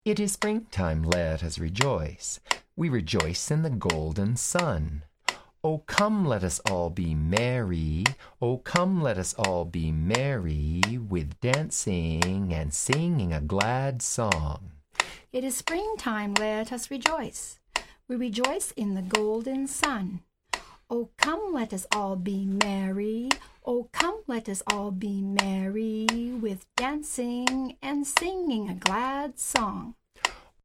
It is springtime, let us rejoice. We rejoice in the golden sun. Oh, come, let us all be merry. Oh, come, let us all be merry, with dancing and singing a glad song. It is springtime, let us rejoice. We rejoice in the golden sun. Oh, come, let us all be merry. Oh, come, let us all be merry, with dancing and singing a glad song.